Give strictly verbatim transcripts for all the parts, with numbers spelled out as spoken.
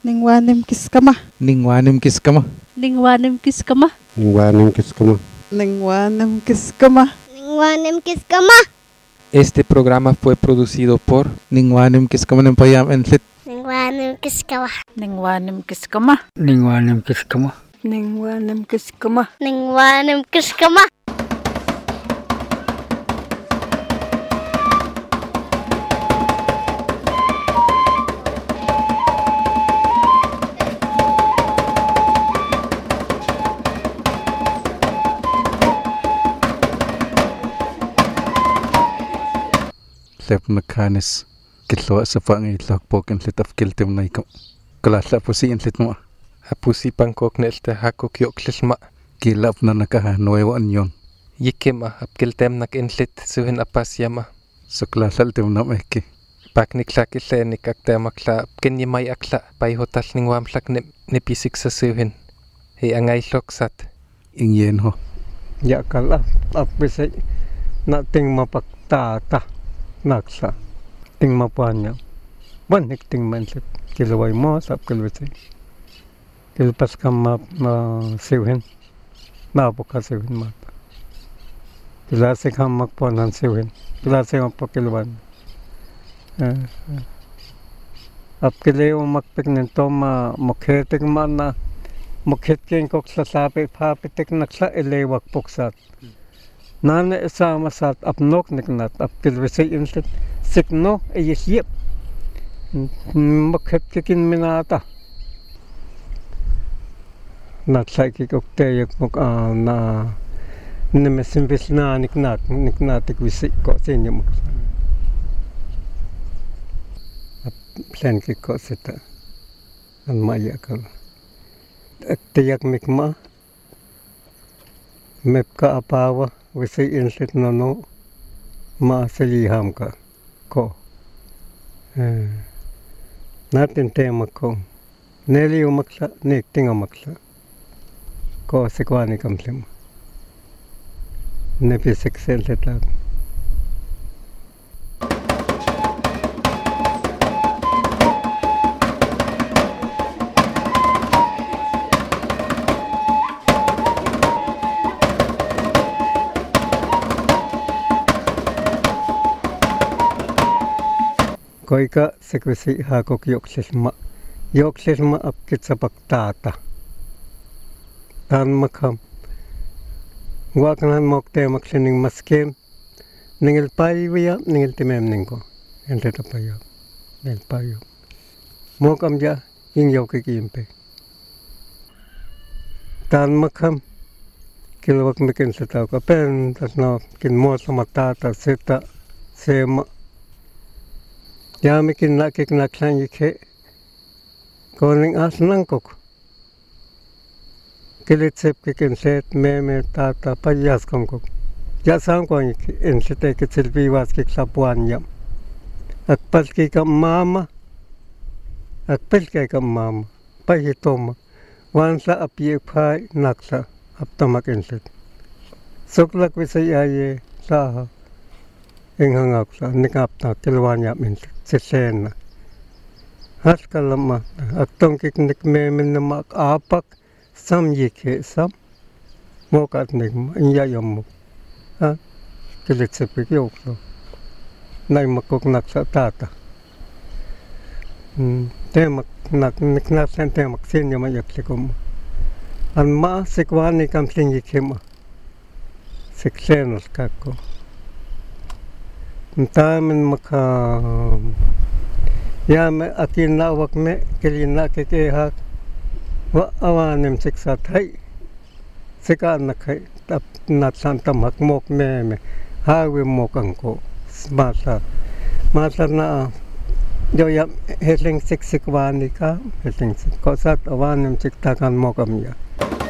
Ningwanim kiskama. Ningwanim kiskama. Ningwanim kiskama. Ningwanim kiskama. Ningwanim kiskama. Ningwanim kiskama. Este programa fue producido por Ningwanim Kiskama Nempayam Entlit. Ningwanim kiskama. Ningwanim kiskama. Ningwanim kiskama. Ningwanim kiskama. Ningwanim kiskama. Lep mekanis kitlo asapang itlok pok entlit afkiltim naikam. Kala lapusi entlit mo. Hapusi Bangkok nelte hakok yoklilma. Kilap na nakaha nuevo anyon. Yikima apkiltem nak entlit suhin apasyama. So kala laltim na meki. Paknikla kille nikaktemakla kenyimay akla paihotal ningwamlak nipisik sa suhin. Hi angay loksat. Ingyen ho. Ya kala apise na ting mapaktata naksa ting mapanya. Banik ting mansit kilaway mo sa apkilwisi. Kilpas ka ma siwin. Nabuka siwin map. Kilasi ka magpuanan siwin. Kilasi ka pakilwan. Apkiliw magpik nito ma mukhetik man na mukhetkin kok sasabi papitik naksa ilewak puksat. Nana isama sat apnok niknat apkilwisi insit sikno iyisyip. Mukhetkin minata. Natsaki kok teyek muk na nemesin visna niknat niknatik visik ko sinyo muk. Plan ki ko sita an maya kal tiyak mikma mepka apawa wisi insit nono ma seliham ka ko natin tema ko neli umakla nik tinga makla ko sikwani kamslim nepi siksen sita Koika sekwisi hakok yoksisma. Yoksisma apkitsa paktata. Tan makam. Waknan mokte maksining maskem. Ningil payuya, ningil timem ningko. Enteta payo. Ningil payo. Mokam ja, ing yoki kimpe. Tan makam. Kilwak mikin setaw ka. Pen, tas na kin mo sa matata, seta, sema. Ya mikin nakik naklan yike koning asnang kok kilitsep kikin set meme tata payas kom kok ya sang ko yike en sete kitsil viwas kik sapuan yam akpal ki kam mama akpal ki kam mama payitoma wansa apye phai naksa aptamak en set soklak visayaye sa enghangak sa nikapta kilwanya min sesena haskalama aktong kiknik memen namak apak sam yike sam mokat nik inyayam ha kilitsepik yoklo nay makok naksa tata temak nak niknak sen temak sinya mayaklikom an ma sikwani kamsin yikema siksenos kakko Tamen maka ya me akin nawak me kilina kekehak wa awanem siksat hai sika nakai tap nat santam hak mok me me hawe mokang ko masa masa na yo ya heling siksikwani ka heling ko sat awanem siktakan mokam ya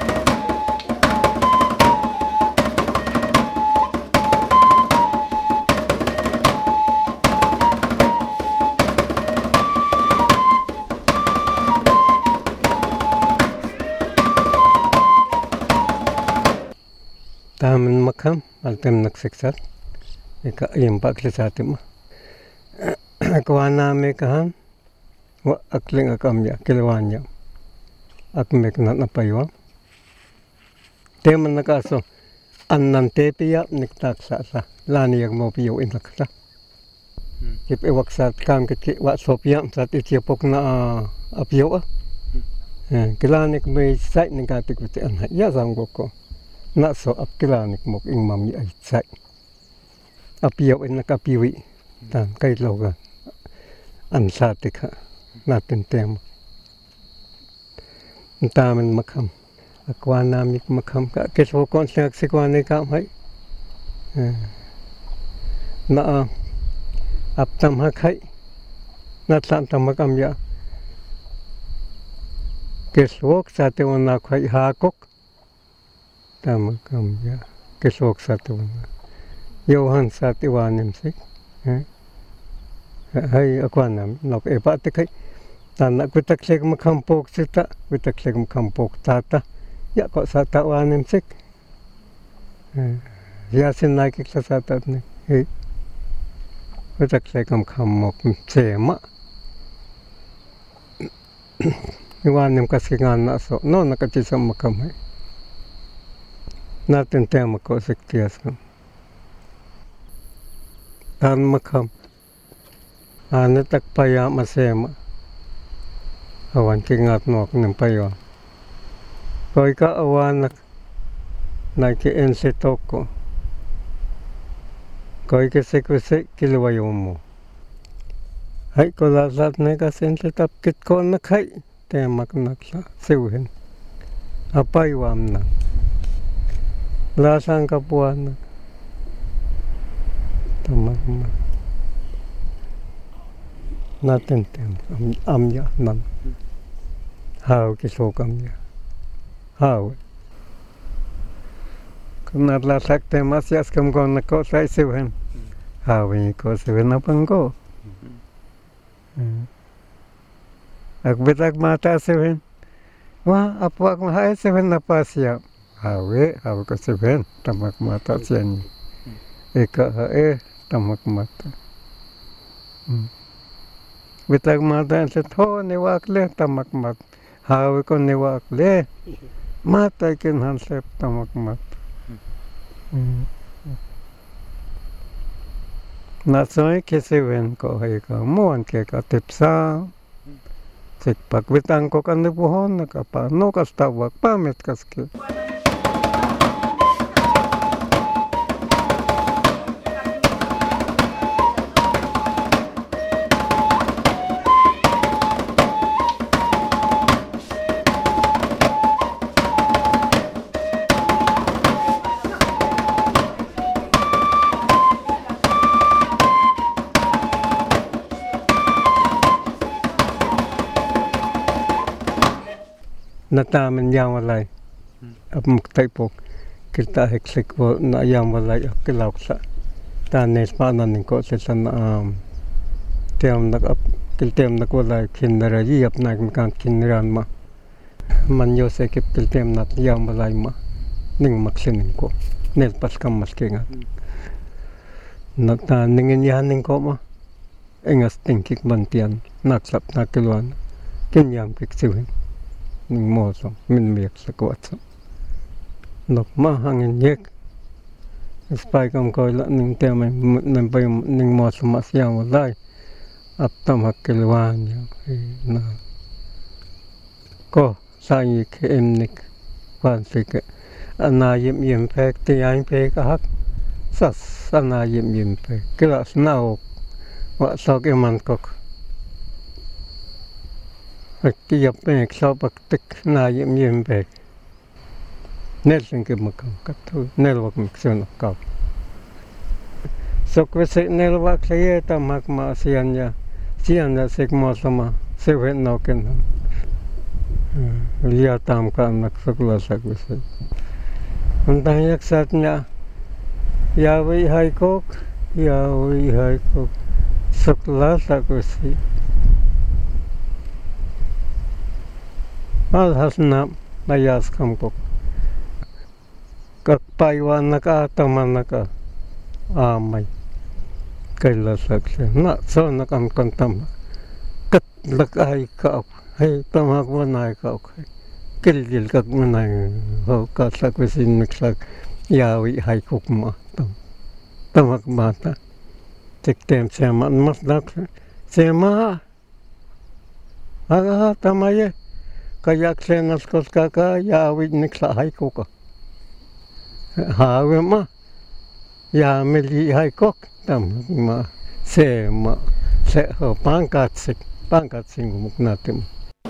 Taman makam altem naksiksat ika impak lisatim kawana me kahan wa akling akamya kilwanya ak mekna na paywa teman nakaso annan tepiya niktak sa sa lani yak mo piyo inaksa kip ewak sat kam kit wa sopya sat itiapok na apyo a kilanik may sai nikatik uti an ya sang ko na so ap kilanik mok ing mami ay sai apyo in nakapiwi tan kay loga an satik ha natin tema tamen makam akwana mik makam ka keso kon sak sikwane kam hai na aptam ha khai na tan tam makam ya kesok sate wana khai ha kok tam makam ya kesok sate wana yohan sate wanim sik hai akwana nok e pa te khai tan nak kutak lek makam pok sita kutak lek makam pok tata ya kok sata wanim sik ya sin naik iksa sata ne he kutak lek makam mok sema wanim kasingan na so no nakatisa makam hai natin tema ko sik tias tan makam ane tak paya masema awan kingat nok ng payo koi ka awan nak naki ense toko koi ke sekuse kilwayo mo hai ko lasat ne ka sense tap kit ko na khai temak nakla seuhen apai wam na lasang kapuan tamak ma natin tem amya nan how kiso kamya how kunat la sak temas yas kam kon na ko sai seven how ni ko seven apang ko ak betak mata seven wa apa ak hai seven na pasya how we how ko seven tamak mata sian eka e tamak mata betak mata se tho ne wak le tamak mat hawe ko ne wak le mata ken han se tamak mat na soi ke se ven ko hai ka mon ke ka tepsa sek pak betang ko kan ne pohon ka pa no ka sta wak pa met kas ke nata men yang walai ap muktai pok kita heksek wo na yang walai ap kelak sa ta nes pa nan ko se san am tem nak ap kil tem nak walai kin ra ji ap nak kan kin ran ma man yo se kip kil tem nak yang walai ma ning mak sin ko nes pas kam mas kenga nata ning yan ning ko ma engas ting kik bantian nak sap nak kelwan kin yang kik siwin ning mo so min miek sa ko at nok ma hangin yek spai kam ko la ning te mai ning pai ning mo so mas yang walai ap tam hakilwan ya na ko sa yi ke em nik kwan sik ana yim yim pek ti ai pek hak sas ana yim yim pek klas nao wa so ke man kok Aki yap pek so pak tik na yim yim pek nel sing ke makam katu nel wak mikson kap so kwese nel wak saye ta mak ma sian ya sian ya sek mo sama se wen no ken liya tam ka nak sakla sak kwese untang yak satnya ya wi hai kok ya wi hai kok sakla sak kwese al hasna mayas kampok kak paiwan naka taman naka amai kaila sakse na so nakam kantam kat lak ai ka hay tamak wanai ka kilil kak wanai ho ka sak visin miksak yawi hay kukma tam tamak bata tiktem sema mas dak sema aga tamaye kayak senas kos kaka yawi niksa hay kuka hawe ma ya meli hay kok tam ma sema se ho pangkat sik pangkat sing muknatim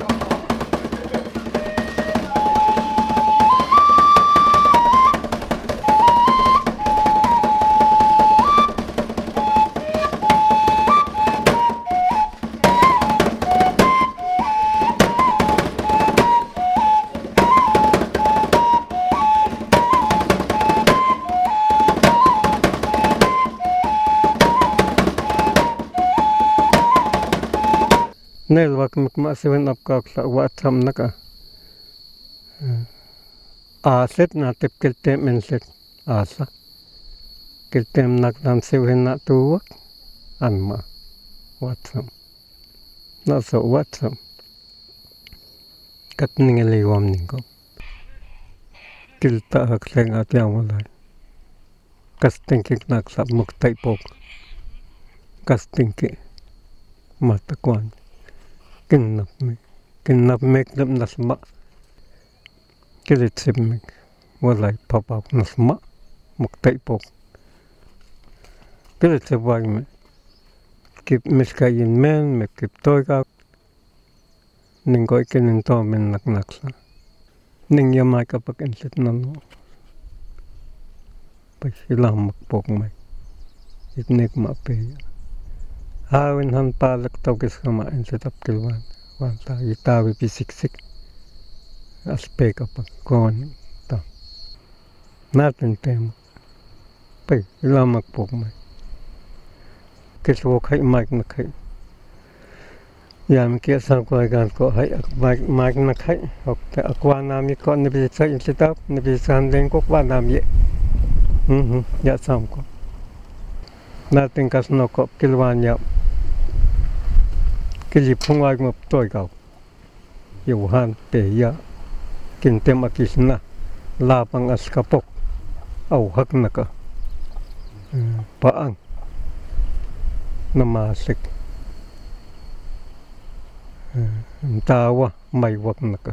nel wak mikmasiwen apkakla watam naka aset na tip kiltem enset asa kiltem nakdan siwen na tuwak anma watam na so watam katningeli wam ningo kilta hakleng at yawalay kastingkik naksa muktaypok kastingki matakwan kinnap me kinnap mek dam nasma kilit mek walay papap nasma muktay pok kilit sebay me kip miskayin men me kip toy ka ningkoy kininto men naknaksa ning yamay kapag insit nano pag silang makpok may itnik mapeya hawin han palak tawkis kamain sa tapkilwan wanta itawi pisiksik aspe kapag kon ta natin tema pay ilamak pok may kiswok hay mike na kay yam kia sang ko gan ko hay mike mike na kay ok akwa nami ko ni bisa insitap ni bisa handling ko kwa nami mhm ya sam ko natin kasno ko kilwan ya kilip phungay mo toy kaw yuhan peya kintem akisna lapang askapok au hak naka paang namasik tawa may wak naka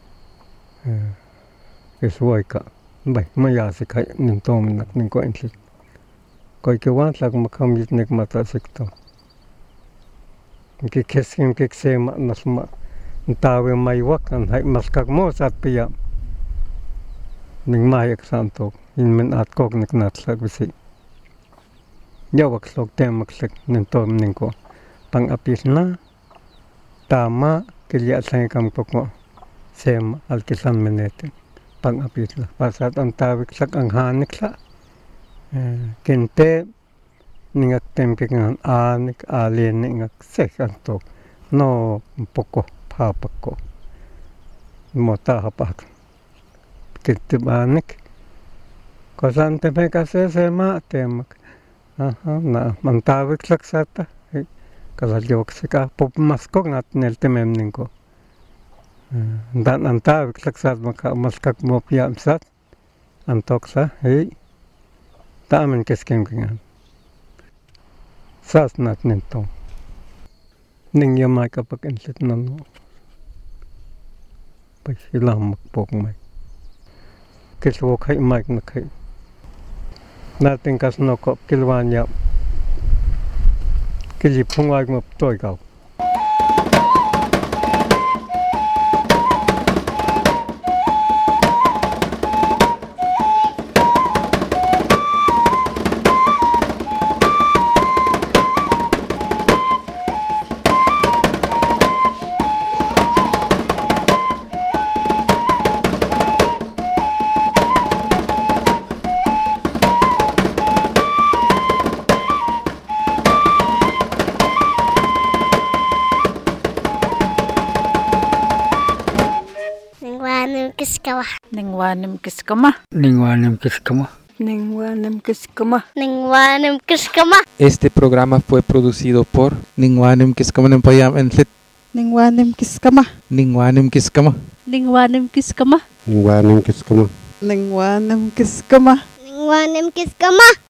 kisway ka bay mayasik hay nintom nak ningko insit koy kiwan lag makamit nik matasik to ki keskin keksema nasma tawe may wak an hay maskak mo sat piya ning mayak santo in men at kok nik natsak bisi yawak slok temak sek nintom ningko pang apis na tama kilya sang kam poko sem alkisan menete pang apis la pasat ang tawik sak ang hanik la kente ningak tempik ngan anik alien ningak sek antok no poko papako mota hapak kitibanik kosan tempe kase sema temak aha na mantawik laksata kalau jok seka pop maskok nat nel temem ningko dan antawik laksat maka maskak mo piam sat antok sa hey tamen keskem kingan sas nat nento ning yamay kapag insit nano pag silang magpok may kiswok hay may na kay natin kasno ko kilwan ya kilip phungay mo toy kaw kiskama Ningwanim kiskama. Ningwanim kiskama. Ningwanim kiskama. Ningwanim kiskama. Este programa fue producido por Ningwanim kiskama ng payam enlit. Ningwanim kiskama. Ningwanim kiskama. Ningwanim kiskama. Ningwanim kiskama. Ningwanim kiskama. Ningwanim kiskama.